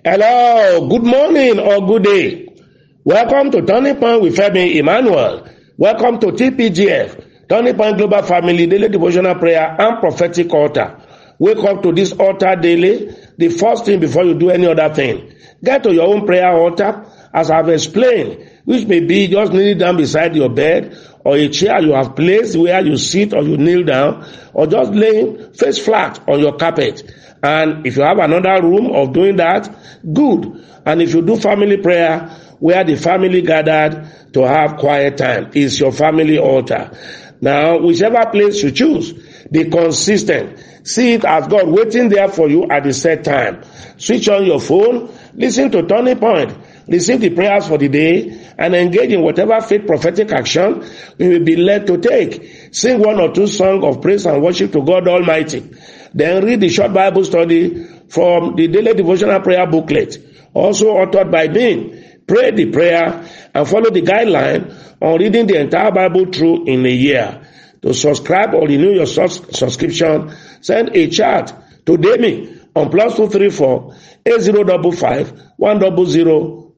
Hello, good morning or good day. Welcome to Turning Point with Femi Emmanuel. Welcome to TPGF, Turning Point Global Family Daily Devotional Prayer and Prophetic Altar. Wake up to this altar daily, the first thing before you do any other thing. Get to your own prayer altar, as I've explained, which may be just kneeling down beside your bed, or a chair you have placed where you sit or you kneel down, or just laying face flat on your carpet. And if you have another room of doing that, good. And if you do family prayer, where the family gathered to have quiet time, is your family altar. Now, whichever place you choose, be consistent. See it as God waiting there for you at the set time. Switch on your phone, listen to Turning Point, receive the prayers for the day, and engage in whatever faith prophetic action you will be led to take. Sing one or two songs of praise and worship to God Almighty. Then read the short Bible study from the Daily Devotional Prayer booklet, also authored by me. Pray the prayer and follow the guideline on reading the entire Bible through in a year. To subscribe or renew your subscription, send a chat to Demi on +234 8055 100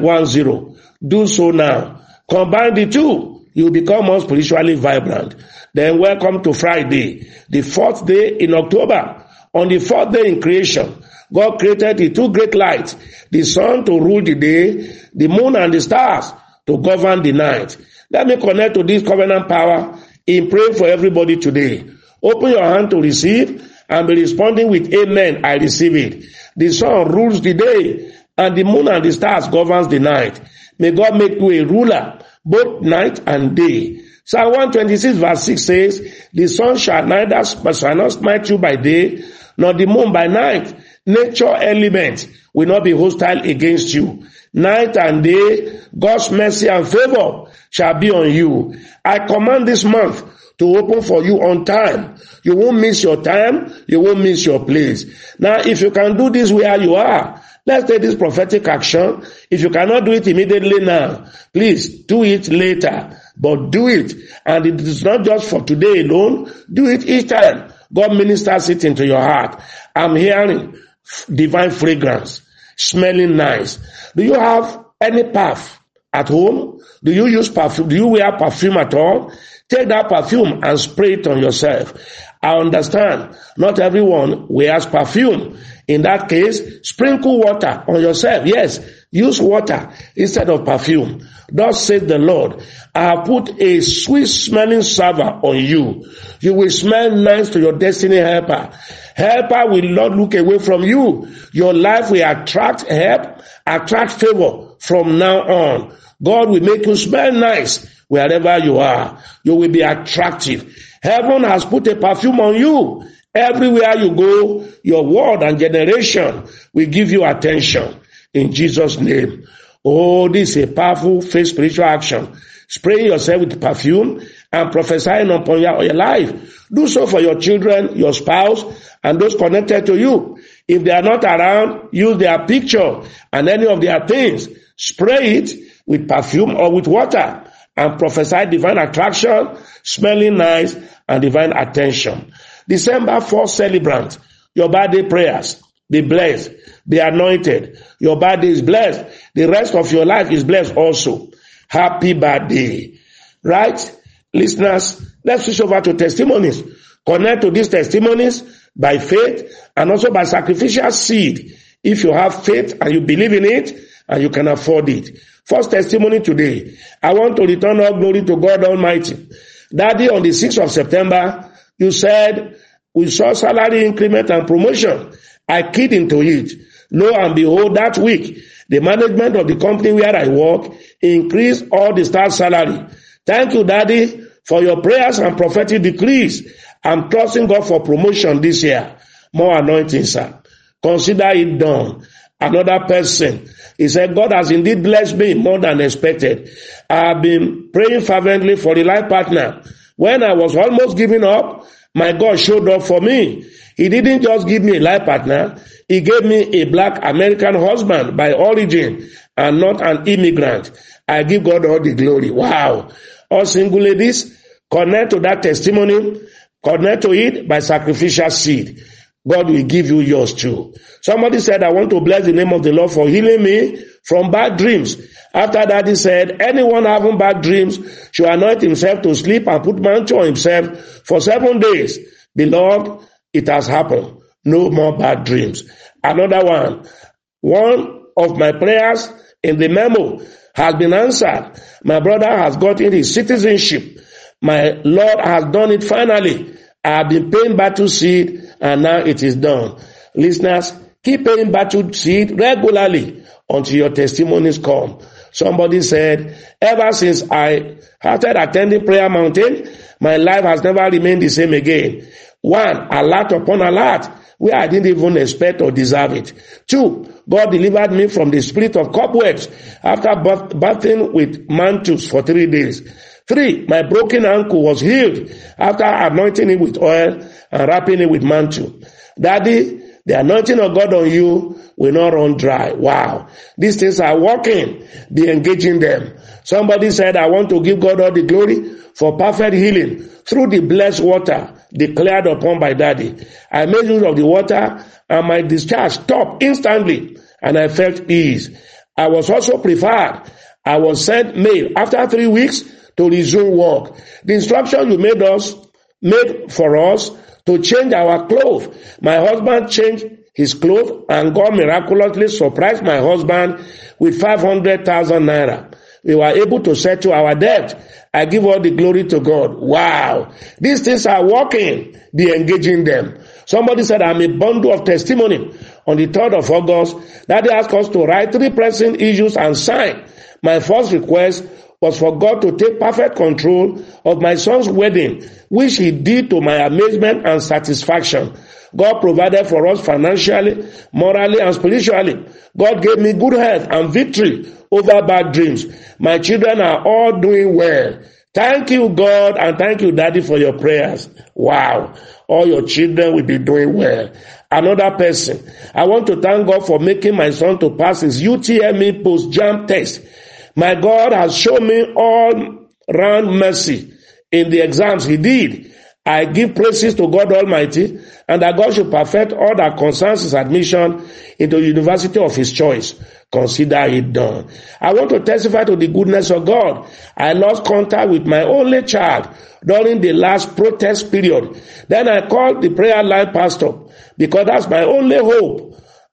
510. Do so now. Combine the two, you will become more spiritually vibrant. Then welcome to Friday, the fourth day in October. On the fourth day in creation, God created the two great lights, the sun to rule the day, the moon and the stars to govern the night. Let me connect to this covenant power in praying for everybody today. Open your hand to receive and be responding with amen, I receive it. The sun rules the day and the moon and the stars governs the night. May God make you a ruler, both night and day. Psalm 126 verse 6 says, the sun shall not smite you by day, nor the moon by night. Nature elements will not be hostile against you. Night and day, God's mercy and favor shall be on you. I command this month to open for you on time. You won't miss your time. You won't miss your place. Now, if you can do this where you are, let's take this prophetic action. If you cannot do it immediately now, please do it later. But do it. And it is not just for today alone. Do it each time God ministers it into your heart. I'm hearing divine fragrance, smelling nice. Do you have any perfume at home? Do you use perfume? Do you wear perfume at all? Take that perfume and spray it on yourself. I understand not everyone wears perfume. In that case, sprinkle water on yourself. Yes, use water instead of perfume. Thus said the Lord, I have put a sweet smelling savor on you. You will smell nice to your destiny helper. Helper will not look away from you. Your life will attract help, attract favor from now on. God will make you smell nice wherever you are. You will be attractive. Heaven has put a perfume on you. Everywhere you go, your world and generation will give you attention. In Jesus' name. Oh, this is a powerful faith spiritual action. Spray yourself with perfume and prophesying upon your life. Do so for your children, your spouse, and those connected to you. If they are not around, use their picture and any of their things. Spray it with perfume or with water and prophesy divine attraction, smelling nice, and divine attention. December 4th celebrant, your birthday prayers. Be blessed. Be anointed. Your birthday is blessed. The rest of your life is blessed also. Happy birthday. Right? Listeners, let's switch over to testimonies. Connect to these testimonies by faith and also by sacrificial seed. If you have faith and you believe in it and you can afford it. First testimony today. I want to return all glory to God Almighty. Daddy, on the 6th of September, you said we saw salary increment and promotion. I keyed into it. Lo and behold, that week, the management of the company where I work increased all the staff salary. Thank you, Daddy, for your prayers and prophetic decrees. I'm trusting God for promotion this year. More anointing, sir. Consider it done. Another person, he said, God has indeed blessed me more than expected. I have been praying fervently for the life partner. When I was almost giving up, my God showed up for me. He didn't just give me a life partner. He gave me a black American husband by origin and not an immigrant. I give God all the glory. Wow. All single ladies, connect to that testimony. Connect to it by sacrificial seed. God will give you yours too. Somebody said, I want to bless the name of the Lord for healing me from bad dreams. After that, he said, anyone having bad dreams should anoint himself to sleep and put mantle on himself for 7 days. Beloved, it has happened. No more bad dreams. Another one of my prayers in the memo has been answered. My brother has gotten his citizenship. My Lord has done it finally. I have been paying battle seed and now it is done. Listeners, keep paying battle seed regularly until your testimonies come. Somebody said, ever since I started attending Prayer Mountain, my life has never remained the same again. 1, alert upon alert, where I didn't even expect or deserve it. 2, God delivered me from the spirit of cobwebs after bathing with mantles for 3 days. 3, my broken ankle was healed after anointing it with oil and wrapping it with mantle. Daddy, the anointing of God on you will not run dry. Wow. These things are working. Be engaging them. Somebody said, I want to give God all the glory for perfect healing through the blessed water declared upon by Daddy. I made use of the water and my discharge stopped instantly and I felt ease. I was also preferred. I was sent mail after 3 weeks to resume work. The instruction you made for us to change our clothes. My husband changed his clothes and God miraculously surprised my husband with 500,000 naira. We were able to settle our debt. I give all the glory to God. Wow. These things are working. Be engaging them. Somebody said, I'm a bundle of testimony. On the 3rd of August, Daddy asked us to write 3 pressing issues and sign. My first request was for God to take perfect control of my son's wedding, which he did to my amazement and satisfaction. God provided for us financially, morally, and spiritually. God gave me good health and victory over bad dreams. My children are all doing well. Thank you, God, and thank you, Daddy, for your prayers. Wow. All your children will be doing well. Another person. I want to thank God for making my son to pass his UTME post-JAMB test. My God has shown me all round mercy in the exams he did. I give praises to God Almighty and that God should perfect all that concerns his admission into the university of his choice. Consider it done. I want to testify to the goodness of God. I lost contact with my only child during the last protest period. Then I called the prayer line pastor because that's my only hope.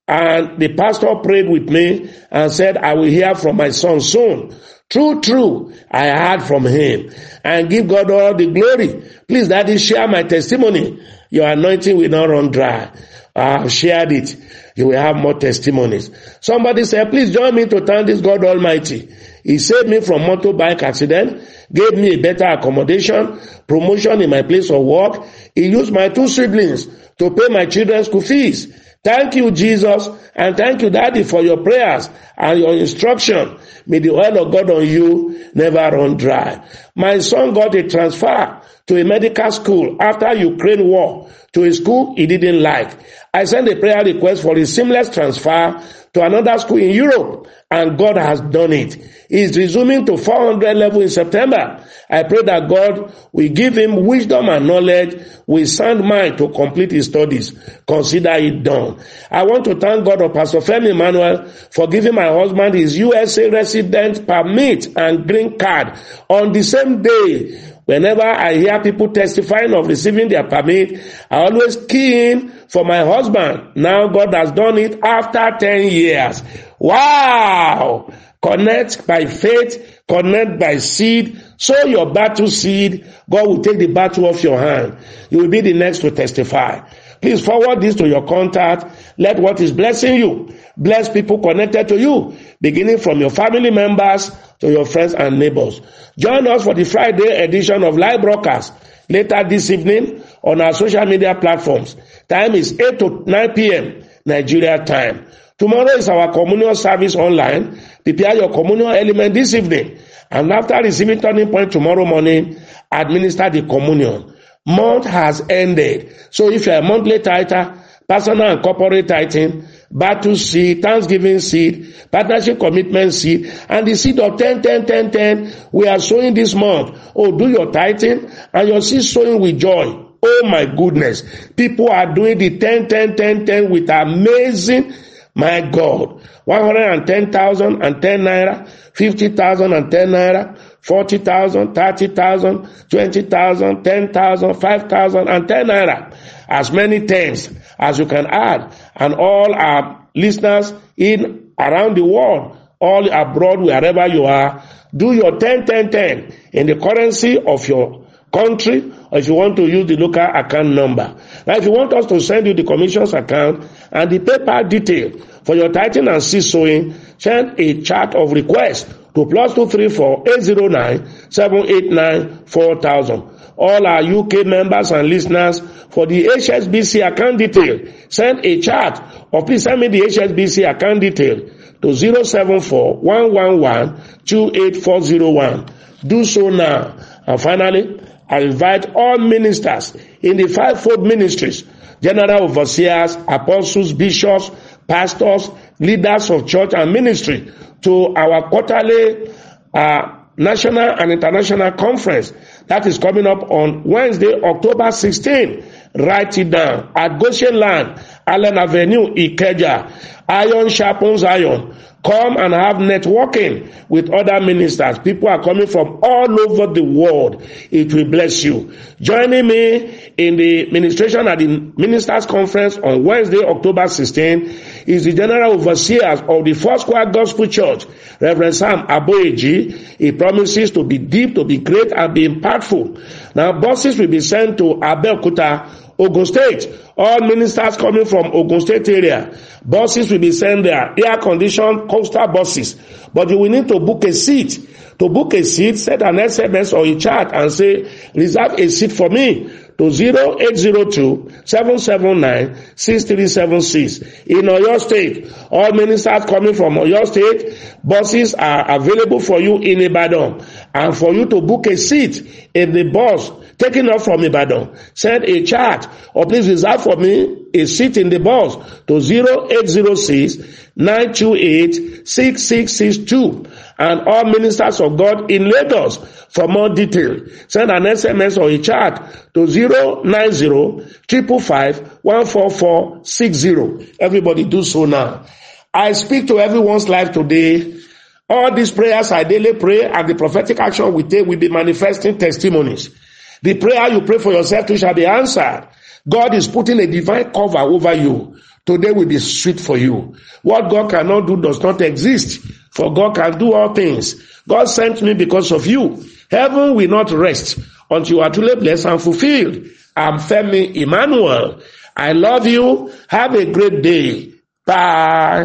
And the pastor prayed with me and said, I will hear from my son soon. True, I heard from him. And give God all the glory. Please, Daddy, share my testimony. Your anointing will not run dry. I have shared it. You will have more testimonies. Somebody said, please join me to thank this God Almighty. He saved me from motorbike accident, gave me a better accommodation, promotion in my place of work. He used my 2 siblings to pay my children's school fees. Thank you, Jesus, and thank you, Daddy, for your prayers and your instruction. May the oil of God on you never run dry. My son got a transfer to a medical school after Ukraine war to a school he didn't like. I sent a prayer request for a seamless transfer to another school in Europe, and God has done it. He is resuming to 400 level in September. I pray that God will give him wisdom and knowledge with sound mind to complete his studies. Consider it done. I want to thank God of Pastor Femi Emmanuel for giving my husband his USA resident permit and green card on the same day. Whenever I hear people testifying of receiving their permit, I always key in for my husband. Now God has done it after 10 years. Wow! Connect by faith, connect by seed, sow your battle seed. God will take the battle off your hand. You will be the next to testify. Please forward this to your contact. Let what is blessing you bless people connected to you, beginning from your family members to your friends and neighbors. Join us for the Friday edition of Live Broadcast later this evening on our social media platforms. Time is 8 to 9 p.m. Nigeria time. Tomorrow is our communion service online. Prepare your communion element this evening. And after receiving turning point tomorrow morning, administer the communion. Month has ended. So if you're a monthly tither, personal and corporate tithing, battle seed, thanksgiving seed, partnership commitment seed, and the seed of 10, we are sowing this month. Oh, do your tithing and your seed sowing with joy. Oh my goodness. People are doing the 10 with amazing, my God. 110,000 and 10 naira, 50,000 and 10 naira, 40,000, 30,000, 20,000, 10,000, 5,000 and 10 naira. As many tens as you can add. And all our listeners in around the world, all abroad, wherever you are, do your 10 in the currency of your country, or if you want to use the local account number. Now, if you want us to send you the commission's account and the PayPal detail for your tithing and seed sowing, send a chart of request to +234 809 789 4000. All our UK members and listeners, for the HSBC account detail, send a chart, or please send me the HSBC account detail to 074 111 28401. Do so now. And finally, I invite all ministers in the fivefold ministries, general overseers, apostles, bishops, pastors, leaders of church and ministry, to our quarterly national and international conference that is coming up on Wednesday, October 16. Write it down at Goshen Land, Allen Avenue, Ikeja. Iron sharpens iron. Come and have networking with other ministers. People are coming from all over the world. It will bless you. Joining me in the ministration at the Ministers' Conference on Wednesday, October 16, is the General Overseers of the Foursquare Gospel Church, Reverend Sam Aboyeji. He promises to be deep, to be great, and be impactful. Now, buses will be sent to Abeokuta, Ogun State. All ministers coming from Ogun State area, buses will be sent there, air-conditioned coastal buses. But you will need to book a seat. To book a seat, send an SMS or a chat and say, reserve a seat for me to 0802-779-6376. In Oyo State, all ministers coming from Oyo State, buses are available for you in Ibadan. And for you to book a seat in the bus taking off from Ibadan, send a chat, or please reserve for me a seat in the bus to 0806-928-6662. And all ministers of God in Lagos, for more detail, send an SMS or a chat to 090-555-14460. Everybody do so now. I speak to everyone's life today. All these prayers I daily pray and the prophetic action we take will be manifesting testimonies. The prayer you pray for yourself too shall be answered. God is putting a divine cover over you. Today will be sweet for you. What God cannot do does not exist, for God can do all things. God sent me because of you. Heaven will not rest until you are truly blessed and fulfilled. I'm Femi Emmanuel. I love you. Have a great day. Bye.